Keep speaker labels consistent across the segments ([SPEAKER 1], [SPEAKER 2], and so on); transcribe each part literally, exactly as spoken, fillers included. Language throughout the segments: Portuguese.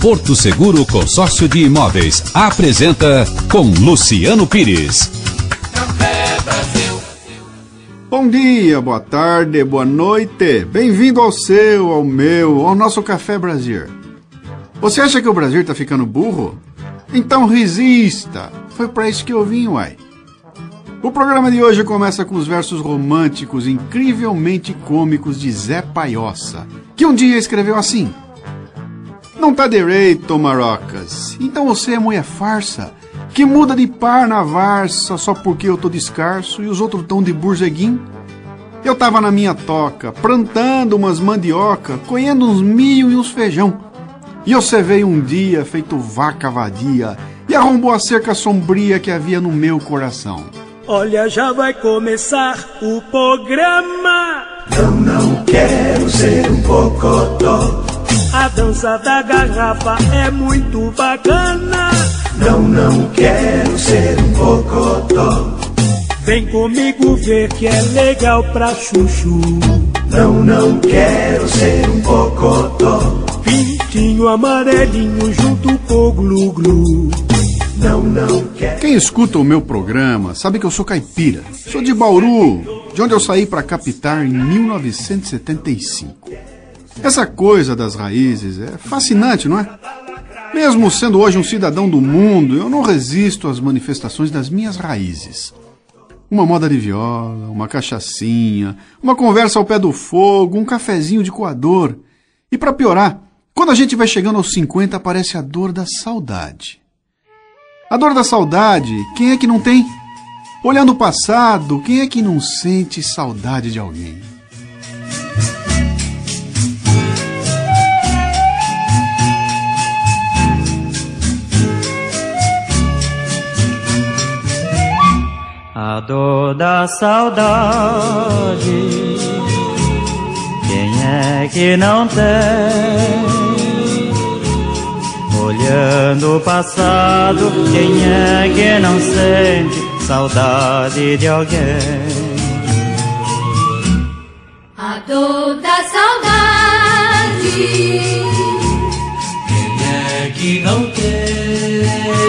[SPEAKER 1] Porto Seguro Consórcio de Imóveis apresenta com Luciano Pires.
[SPEAKER 2] Café Brasil.
[SPEAKER 3] Bom dia, boa tarde, boa noite. Bem-vindo ao seu, ao meu, ao nosso Café Brasil. Você acha que o Brasil está ficando burro? Então resista. Foi para isso que eu vim, uai. O programa de hoje começa com os versos românticos incrivelmente cômicos de Zé Paiossa, que um dia escreveu assim: não tá direito, marocas, então você é mulher farsa, que muda de par na varsa só porque eu tô descarso e os outros tão de burzeguim. Eu tava na minha toca, plantando umas mandioca, colhendo uns milho e uns feijão. E você veio um dia feito vaca vadia e arrombou a cerca sombria que havia no meu coração.
[SPEAKER 4] Olha, já vai começar o programa.
[SPEAKER 5] Eu não quero ser um pocotó.
[SPEAKER 4] A dança da garrafa é muito bacana.
[SPEAKER 5] Não, não quero ser um pocotó.
[SPEAKER 4] Vem comigo ver que é legal pra chuchu.
[SPEAKER 5] Não, não quero ser um pocotó.
[SPEAKER 4] Pintinho amarelinho junto com glu-glu.
[SPEAKER 5] Não, não quero.
[SPEAKER 3] Quem escuta o meu programa sabe que eu sou caipira. Sou de Bauru, de onde eu saí para captar em mil novecentos e setenta e cinco. Essa coisa das raízes é fascinante, não é? Mesmo sendo hoje um cidadão do mundo, eu não resisto às manifestações das minhas raízes. Uma moda de viola, uma cachaçinha, uma conversa ao pé do fogo, um cafezinho de coador. E para piorar, quando a gente vai chegando aos cinquenta, aparece a dor da saudade. A dor da saudade, quem é que não tem? Olhando o passado, quem é que não sente saudade de alguém?
[SPEAKER 6] A dor da saudade, quem é que não tem? Olhando o passado, quem é que não sente saudade de alguém?
[SPEAKER 7] A dor da saudade,
[SPEAKER 2] Quem é que não tem?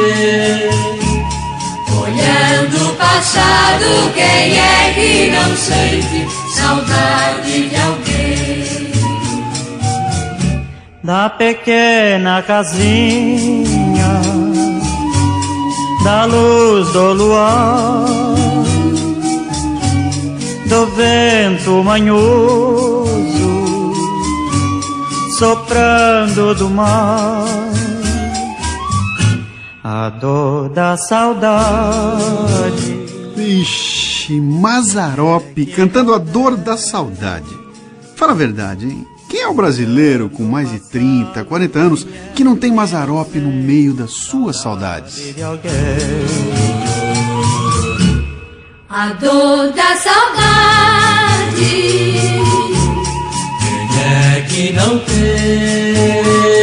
[SPEAKER 7] olhando o passado, quem é que não sente saudade de alguém?
[SPEAKER 6] Da pequena casinha, da luz do luar, do vento manhoso, soprando do mar. A dor da saudade.
[SPEAKER 3] Ixi, Mazzaropi cantando a dor da saudade. Fala a verdade, hein? Quem é o brasileiro com mais de trinta, quarenta anos que não tem Mazzaropi no meio das suas saudades?
[SPEAKER 7] A dor da saudade,
[SPEAKER 2] Quem é que não tem?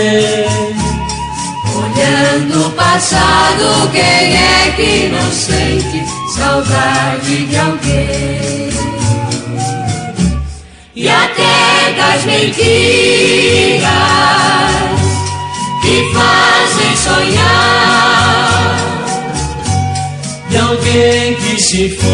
[SPEAKER 7] olhando o passado, quem é que não sente saudade de alguém? E até das mentiras que fazem sonhar
[SPEAKER 2] De alguém que se foi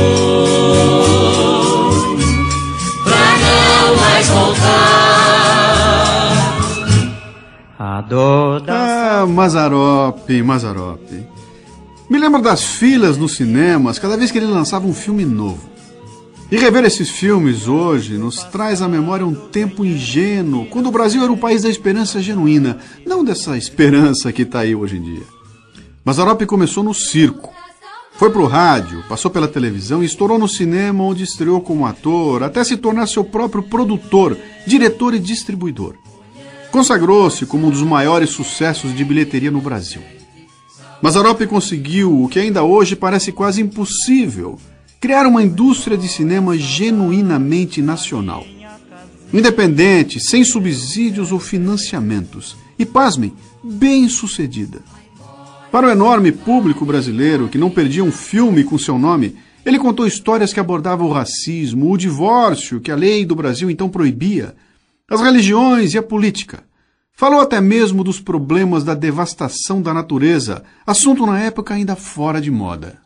[SPEAKER 7] pra não mais voltar.
[SPEAKER 6] A dor da
[SPEAKER 3] Ah, Mazzaropi, Mazzaropi. Me lembro das filas nos cinemas cada vez que ele lançava um filme novo. E rever esses filmes hoje nos traz à memória um tempo ingênuo, quando o Brasil era o país da esperança genuína, não dessa esperança que está aí hoje em dia. Mazzaropi começou no circo. Foi pro rádio, passou pela televisão e estourou no cinema, onde estreou como ator, até se tornar seu próprio produtor, diretor e distribuidor. Consagrou-se como um dos maiores sucessos de bilheteria no Brasil. Mazzaropi conseguiu o que ainda hoje parece quase impossível: criar uma indústria de cinema genuinamente nacional. Independente, sem subsídios ou financiamentos. E, pasmem, bem sucedida. Para o enorme público brasileiro que não perdia um filme com seu nome, ele contou histórias que abordavam o racismo, o divórcio que a lei do Brasil então proibia, as religiões e a política. Falou até mesmo dos problemas da devastação da natureza, assunto na época ainda fora de moda.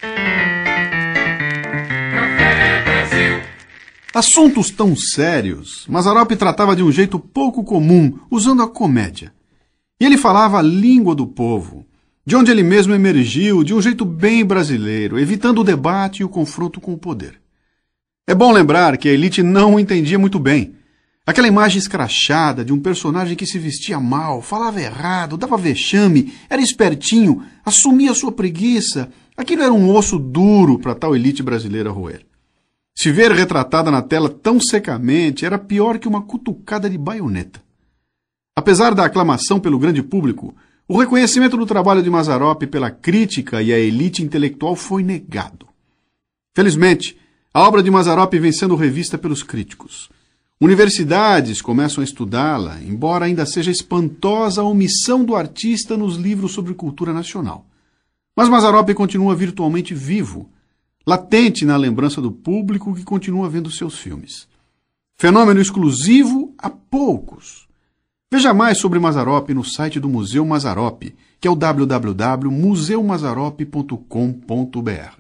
[SPEAKER 3] Assuntos tão sérios, Mazzaropi tratava de um jeito pouco comum, usando a comédia. E ele falava a língua do povo, de onde ele mesmo emergiu, de um jeito bem brasileiro, evitando o debate e o confronto com o poder. É bom lembrar que a elite não o entendia muito bem. Aquela imagem escrachada de um personagem que se vestia mal, falava errado, dava vexame, era espertinho, assumia sua preguiça, aquilo era um osso duro para tal elite brasileira roer. Se ver retratada na tela tão secamente era pior que uma cutucada de baioneta. Apesar da aclamação pelo grande público, o reconhecimento do trabalho de Mazzaropi pela crítica e a elite intelectual foi negado. Felizmente, a obra de Mazzaropi vem sendo revista pelos críticos. Universidades começam a estudá-la, embora ainda seja espantosa a omissão do artista nos livros sobre cultura nacional. Mas Mazzaropi continua virtualmente vivo, latente na lembrança do público que continua vendo seus filmes. Fenômeno exclusivo a poucos. Veja mais sobre Mazzaropi no site do Museu Mazzaropi, que é o w w w ponto museu mazzaropi ponto com ponto b r.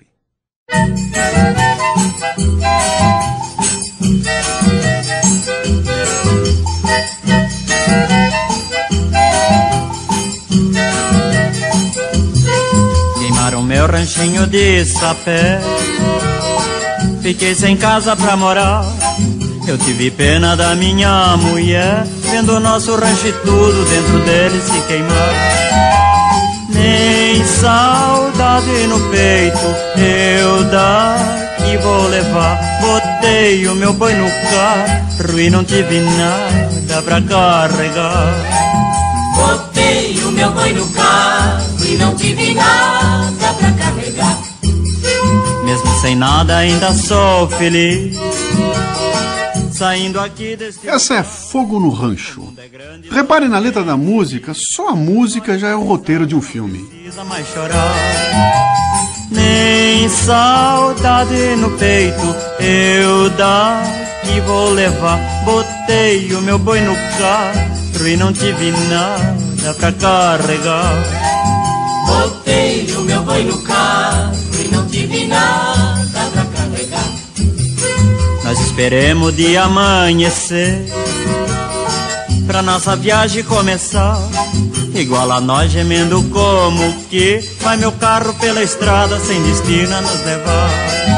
[SPEAKER 6] Queimaram meu ranchinho de sapé, fiquei sem casa pra morar. Eu tive pena da minha mulher, vendo o nosso rancho e tudo dentro dele se queimar. Nem saudade no peito eu daqui vou levar. Botei o meu boi no carro e não tive nada pra carregar.
[SPEAKER 2] Botei o meu boi no carro e não tive nada pra carregar.
[SPEAKER 6] Mesmo sem nada ainda sou feliz, saindo aqui deste...
[SPEAKER 3] Essa é Fogo no Rancho. Repare na letra da música, só a música já é o roteiro de um filme.
[SPEAKER 6] Precisa mais chorar, nem saudade no peito eu daqui vou levar. Botei o meu boi no carro e não tive nada pra carregar.
[SPEAKER 2] Botei o meu boi no carro e não tive nada pra carregar.
[SPEAKER 6] Nós esperemos de amanhecer pra nossa viagem começar. Igual a nós gemendo como que vai meu carro pela estrada sem destino a nos levar.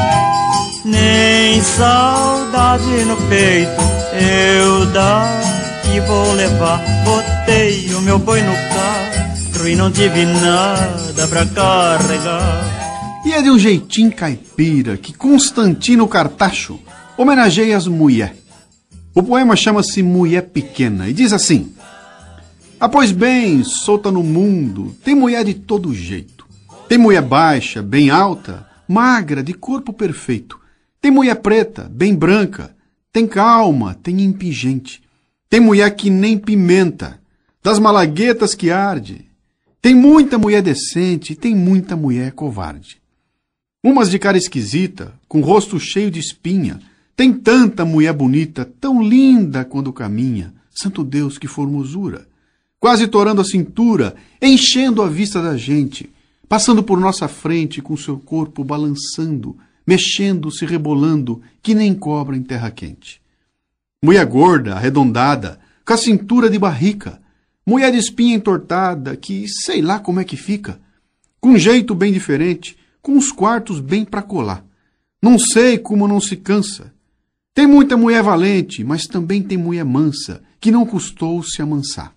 [SPEAKER 6] Nem saudade no peito eu daqui vou levar. Botei o meu boi no carro e não tive nada pra carregar.
[SPEAKER 3] E é de um jeitinho caipira que Constantino Cartacho homenageia as mulher. O poema chama-se Mulher Pequena e diz assim: ah, pois bem, solta no mundo, tem mulher de todo jeito. Tem mulher baixa, bem alta, magra, de corpo perfeito. Tem mulher preta, bem branca, tem calma, tem impingente. Tem mulher que nem pimenta, das malaguetas que arde. Tem muita mulher decente e tem muita mulher covarde. Umas de cara esquisita, com rosto cheio de espinha. Tem tanta mulher bonita, tão linda quando caminha. Santo Deus, que formosura! Quase torando a cintura, enchendo a vista da gente, passando por nossa frente com seu corpo balançando, mexendo, se rebolando, que nem cobra em terra quente. Mulher gorda, arredondada, com a cintura de barrica, mulher de espinha entortada, que sei lá como é que fica, com um jeito bem diferente, com os quartos bem pra colar. Não sei como não se cansa. Tem muita mulher valente, mas também tem mulher mansa, que não custou se amansar.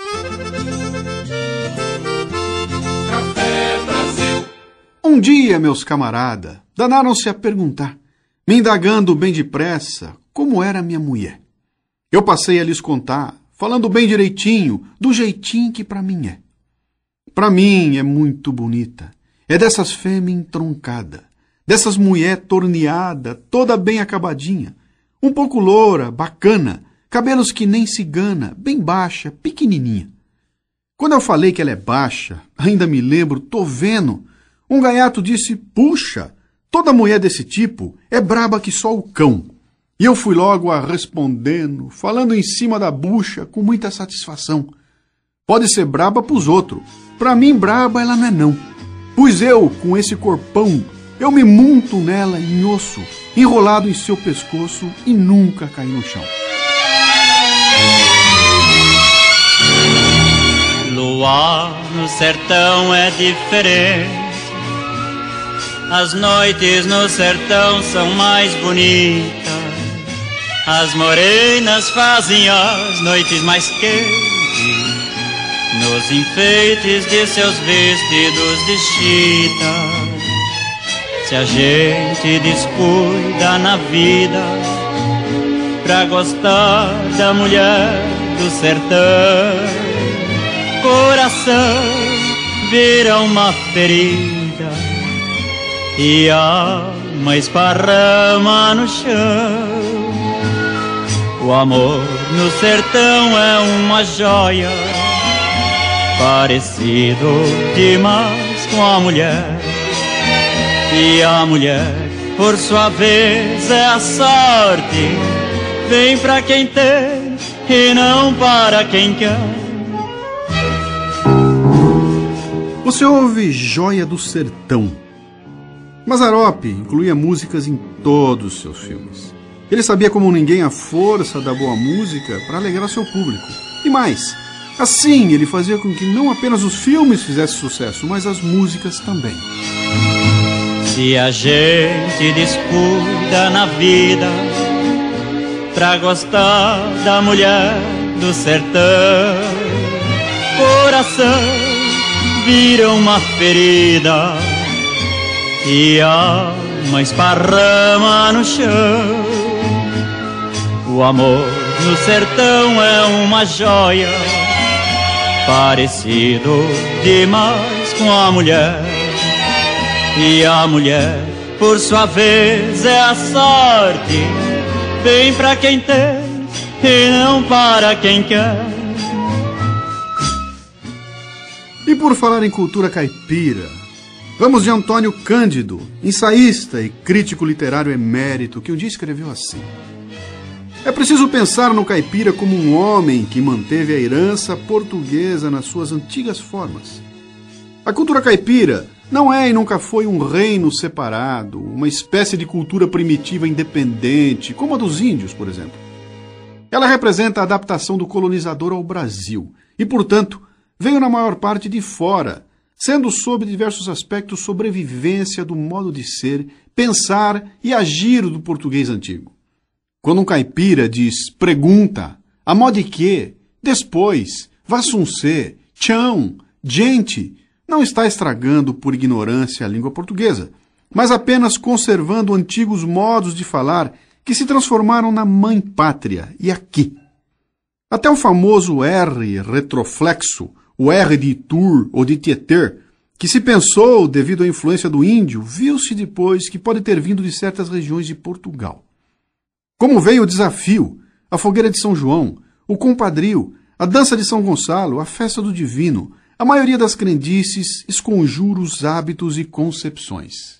[SPEAKER 3] Um dia, meus camarada, danaram-se a perguntar, me indagando bem depressa, como era minha mulher. Eu passei a lhes contar, falando bem direitinho, do jeitinho que pra mim é. Pra mim é muito bonita, é dessas fêmea entroncada, dessas mulher torneada, toda bem acabadinha, um pouco loura, bacana, cabelos que nem cigana, bem baixa, pequenininha. Quando eu falei que ela é baixa, ainda me lembro, tô vendo, um gaiato disse, puxa, toda mulher desse tipo é braba que só o cão. E eu fui logo a respondendo, falando em cima da bucha, com muita satisfação. Pode ser braba pros outros, pra mim braba ela não é não. Pois eu, com esse corpão, eu me monto nela em osso, enrolado em seu pescoço e nunca caí no chão.
[SPEAKER 6] Luar no sertão é diferente. As noites no sertão são mais bonitas. As morenas fazem as noites mais quentes nos enfeites de seus vestidos de chita. Se a gente descuida na vida pra gostar da mulher do sertão, coração vira uma ferida e a alma esparrama no chão. O amor no sertão é uma joia, parecido demais com a mulher. E a mulher, por sua vez, é a sorte, vem pra quem tem e não para quem quer.
[SPEAKER 3] Você ouve Joia do Sertão. Mazzaropi incluía músicas em todos os seus filmes. Ele sabia como ninguém a força da boa música para alegrar seu público. E mais, assim ele fazia com que não apenas os filmes fizessem sucesso, mas as músicas também.
[SPEAKER 6] Se a gente descuida na vida pra gostar da mulher do sertão, coração vira uma ferida e a alma esparrama no chão. O amor no sertão é uma joia, parecido demais com a mulher. E a mulher, por sua vez, é a sorte, vem pra quem tem e não para quem quer.
[SPEAKER 3] E por falar em cultura caipira, vamos de Antônio Cândido, ensaísta e crítico literário emérito, que um dia escreveu assim: é preciso pensar no caipira como um homem que manteve a herança portuguesa nas suas antigas formas. A cultura caipira não é e nunca foi um reino separado, uma espécie de cultura primitiva independente, como a dos índios, por exemplo. Ela representa a adaptação do colonizador ao Brasil e, portanto, veio na maior parte de fora, sendo sob diversos aspectos sobrevivência do modo de ser, pensar e agir do português antigo. Quando um caipira diz pergunta, a modo de quê, depois, vassuncê, tchão, gente, não está estragando por ignorância a língua portuguesa, mas apenas conservando antigos modos de falar que se transformaram na mãe pátria e aqui. Até o famoso R retroflexo, o R de Itur ou de Tieter, que se pensou devido à influência do índio, viu-se depois que pode ter vindo de certas regiões de Portugal. Como veio o desafio, a fogueira de São João, o compadrio, a dança de São Gonçalo, a festa do Divino, a maioria das crendices, esconjuros, hábitos e concepções.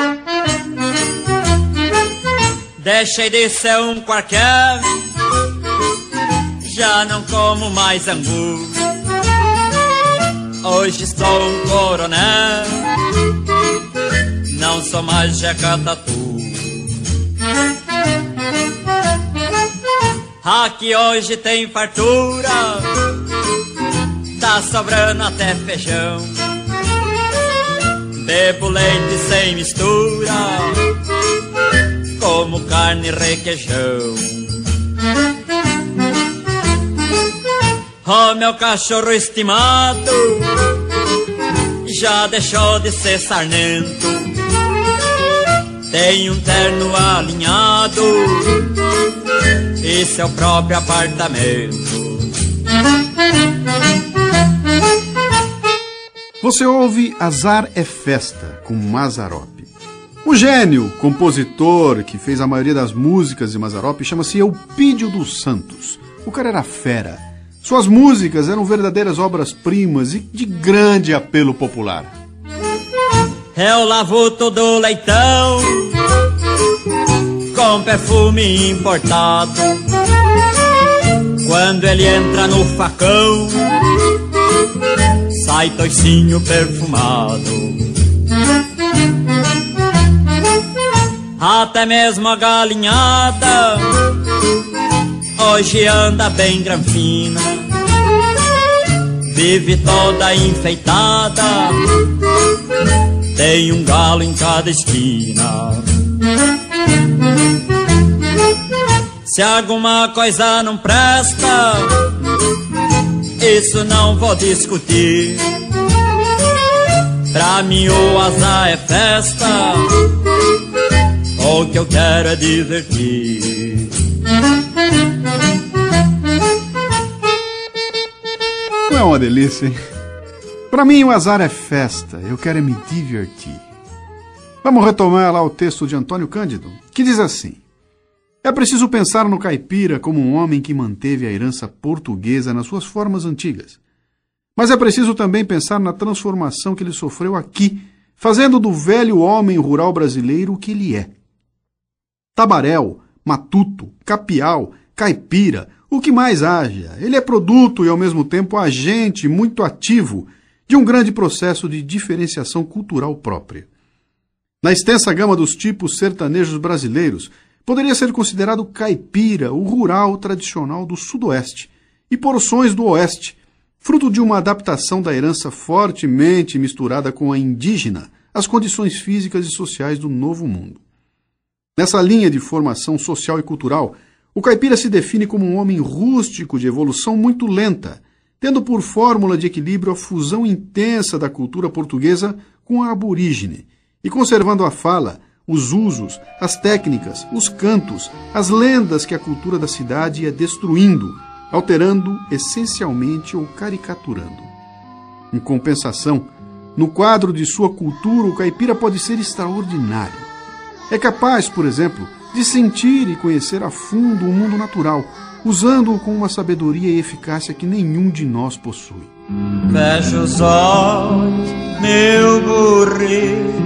[SPEAKER 6] Deixei de ser um qualquer, já não como mais angu. Hoje sou um coronel, não sou mais jacatatu. Aqui hoje tem fartura, tá sobrando até feijão. Bebo leite sem mistura, como carne e requeijão. Oh, meu cachorro estimado já deixou de ser sarnento. Tem um terno alinhado e seu próprio apartamento.
[SPEAKER 3] Você ouve Azar é Festa, com Mazzaropi. O gênio, compositor que fez a maioria das músicas de Mazzaropi chama-se Eupídio dos Santos. O cara era fera. Suas músicas eram verdadeiras obras-primas e de grande apelo popular.
[SPEAKER 6] Eu lavo todo o leitão com perfume importado. Quando ele entra no facão, sai toicinho perfumado. Até mesmo a galinhada hoje anda bem granfina, vive toda enfeitada, tem um galo em cada esquina. Se alguma coisa não presta, isso não vou discutir. Pra mim o azar é festa, o que eu quero é divertir.
[SPEAKER 3] Não é uma delícia, hein? Pra mim o azar é festa, eu quero é me divertir. Vamos retomar lá o texto de Antônio Cândido, que diz assim: é preciso pensar no caipira como um homem que manteve a herança portuguesa nas suas formas antigas. Mas é preciso também pensar na transformação que ele sofreu aqui, fazendo do velho homem rural brasileiro o que ele é. Tabaréu, matuto, capial, caipira, o que mais haja, ele é produto e ao mesmo tempo agente muito ativo de um grande processo de diferenciação cultural própria. Na extensa gama dos tipos sertanejos brasileiros, poderia ser considerado caipira o rural tradicional do sudoeste e porções do oeste, fruto de uma adaptação da herança fortemente misturada com a indígena às condições físicas e sociais do Novo Mundo. Nessa linha de formação social e cultural, o caipira se define como um homem rústico de evolução muito lenta, tendo por fórmula de equilíbrio a fusão intensa da cultura portuguesa com a aborígene, e conservando a fala, os usos, as técnicas, os cantos, as lendas que a cultura da cidade ia destruindo, alterando essencialmente ou caricaturando. Em compensação, no quadro de sua cultura, o caipira pode ser extraordinário. É capaz, por exemplo, de sentir e conhecer a fundo o mundo natural, usando-o com uma sabedoria e eficácia que nenhum de nós possui.
[SPEAKER 6] Fecha os olhos, meu burrito,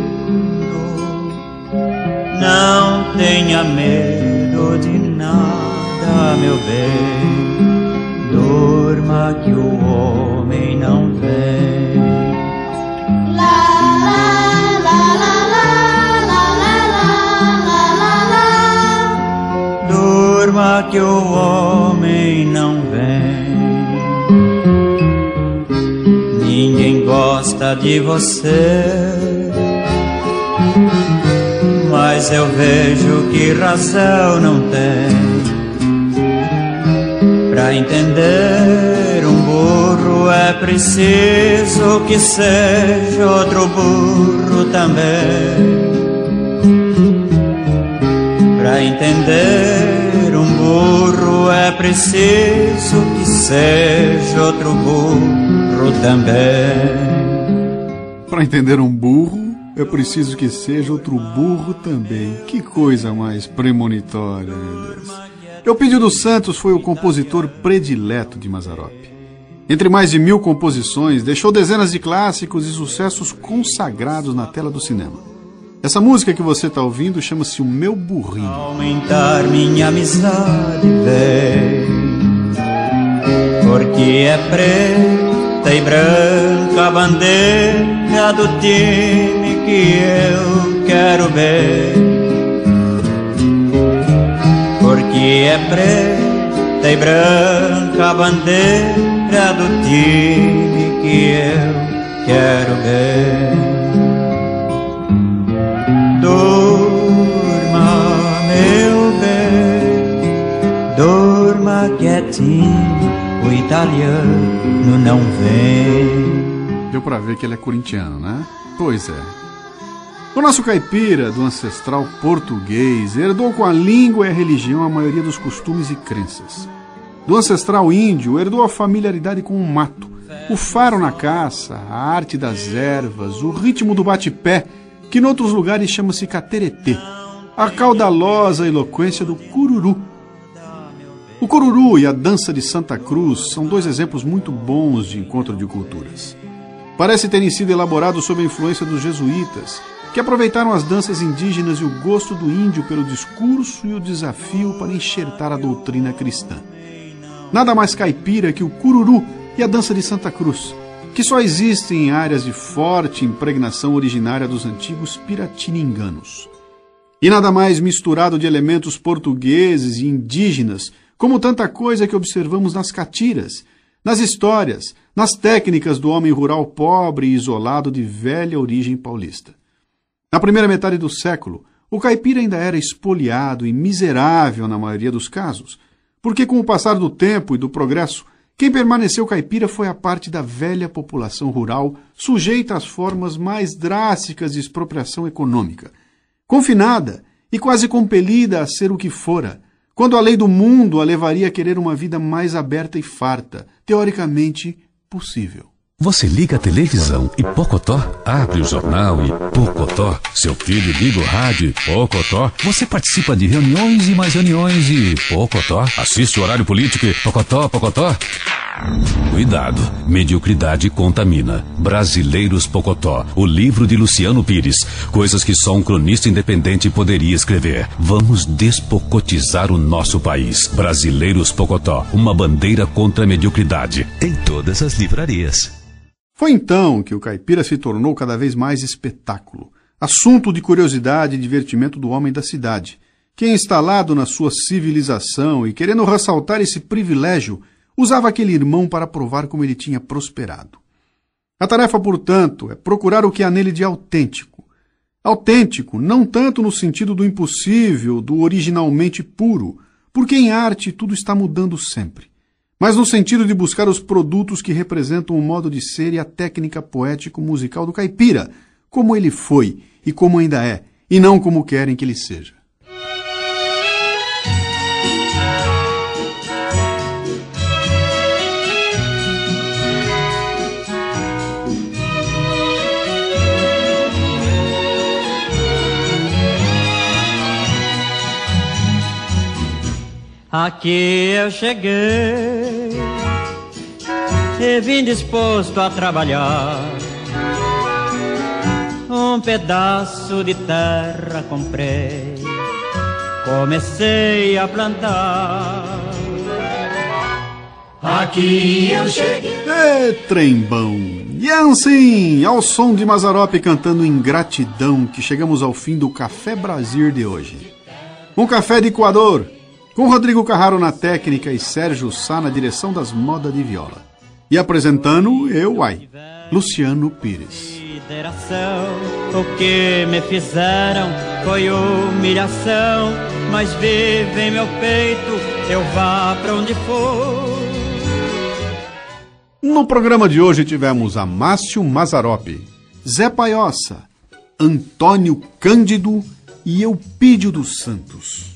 [SPEAKER 6] não tenha medo de nada, meu bem, durma que o homem não vem. Durma que o homem não vem. Ninguém gosta de você, mas eu vejo que razão não tem. Pra entender um burro é preciso que seja outro burro também. Pra entender um burro é preciso que seja outro burro também.
[SPEAKER 3] Para entender um burro é preciso que seja outro burro também. Que coisa mais premonitória, meu Deus. Eupídio dos Santos foi o compositor predileto de Mazzaropi. Entre mais de mil composições, deixou dezenas de clássicos e sucessos consagrados na tela do cinema. Essa música que você está ouvindo chama-se O Meu Burrinho.
[SPEAKER 6] Aumentar minha amizade, vem, porque é preta e branca a bandeira do time que eu quero ver. Porque é preta e branca a bandeira do time que eu quero ver. Durma, meu bem, durma quietinho, o italiano não vem.
[SPEAKER 3] Deu pra ver que ele é corintiano, né? Pois é. O nosso caipira, do ancestral português, herdou com a língua e a religião a maioria dos costumes e crenças. Do ancestral índio, herdou a familiaridade com o mato, o faro na caça, a arte das ervas, o ritmo do bate-pé, que em outros lugares chama-se cateretê, a caudalosa eloquência do cururu. O cururu e a dança de Santa Cruz são dois exemplos muito bons de encontro de culturas. Parece terem sido elaborados sob a influência dos jesuítas, que aproveitaram as danças indígenas e o gosto do índio pelo discurso e o desafio para enxertar a doutrina cristã. Nada mais caipira que o cururu e a dança de Santa Cruz, que só existem em áreas de forte impregnação originária dos antigos piratininganos. E nada mais misturado de elementos portugueses e indígenas, como tanta coisa que observamos nas catiras, nas histórias, nas técnicas do homem rural pobre e isolado de velha origem paulista. Na primeira metade do século, o caipira ainda era espoliado e miserável na maioria dos casos, porque com o passar do tempo e do progresso, quem permaneceu caipira foi a parte da velha população rural sujeita às formas mais drásticas de expropriação econômica, confinada e quase compelida a ser o que fora, quando a lei do mundo a levaria a querer uma vida mais aberta e farta, teoricamente possível.
[SPEAKER 1] Você liga a televisão e Pocotó abre o jornal e Pocotó. Seu filho liga o rádio e Pocotó. Você participa de reuniões e mais reuniões e Pocotó. Assiste o horário político e Pocotó, Pocotó. Cuidado, mediocridade contamina. Brasileiros Pocotó, o livro de Luciano Pires. Coisas que só um cronista independente poderia escrever. Vamos despocotizar o nosso país. Brasileiros Pocotó, uma bandeira contra a mediocridade. Em todas as livrarias.
[SPEAKER 3] Foi então que o caipira se tornou cada vez mais espetáculo, assunto de curiosidade e divertimento do homem da cidade, que, instalado na sua civilização e querendo ressaltar esse privilégio, usava aquele irmão para provar como ele tinha prosperado. A tarefa, portanto, é procurar o que há nele de autêntico. Autêntico não tanto no sentido do impossível, do originalmente puro, porque em arte tudo está mudando sempre, mas no sentido de buscar os produtos que representam o modo de ser e a técnica poético-musical do caipira, como ele foi e como ainda é, e não como querem que ele seja.
[SPEAKER 6] Aqui eu cheguei e vim disposto a trabalhar. Um pedaço de terra comprei, comecei a plantar.
[SPEAKER 2] Aqui eu cheguei.
[SPEAKER 3] É trembão! E é assim, ao som de Mazzaropi cantando Ingratidão, que chegamos ao fim do Café Brasil de hoje. Um café de Equador, com Rodrigo Carraro na técnica e Sérgio Sá na direção das modas de viola. E apresentando eu, ai, Luciano Pires.
[SPEAKER 6] O que me fizeram foi humilhação, mas vive em meu peito, eu vá pra onde for.
[SPEAKER 3] No programa de hoje tivemos Amácio Mazzaropi, Zé Paiossa, Antônio Cândido e Eupídio dos Santos.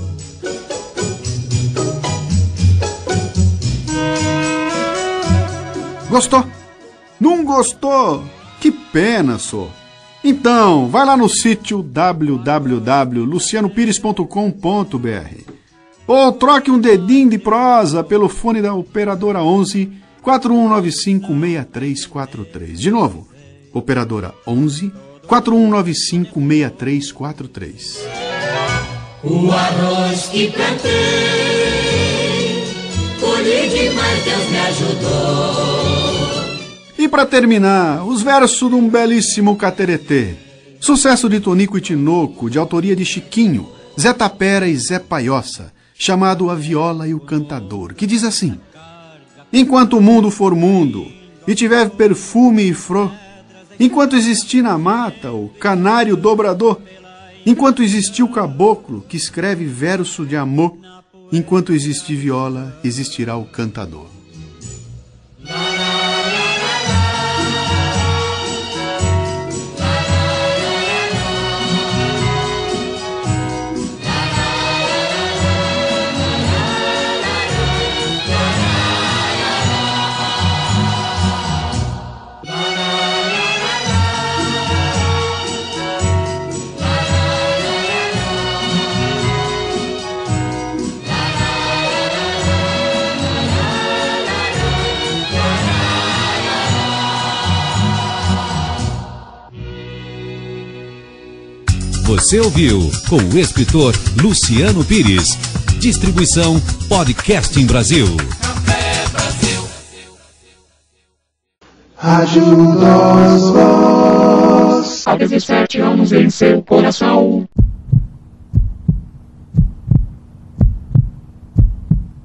[SPEAKER 3] Gostou? Não gostou? Que pena, só. Então, vai lá no sítio w w w ponto luciano pires ponto com ponto b r ou troque um dedinho de prosa pelo fone da operadora onze, quatro um nove cinco, seis três quatro três. De novo, operadora onze, quatro um nove cinco, seis três quatro três.
[SPEAKER 2] O arroz que plantei, colhi demais, Deus me ajudou.
[SPEAKER 3] E para terminar, os versos de um belíssimo cateretê. Sucesso de Tonico e Tinoco, de autoria de Chiquinho, Zé Tapera e Zé Paiossa, chamado A Viola e o Cantador, que diz assim: enquanto o mundo for mundo, e tiver perfume e flor, enquanto existir na mata o canário dobrador, enquanto existir o caboclo que escreve verso de amor, enquanto existir viola, existirá o cantador.
[SPEAKER 1] Você ouviu com o escritor Luciano Pires. Distribuição Podcasting Brasil.
[SPEAKER 8] Rádio Nós Voz. Há dezessete anos em seu coração.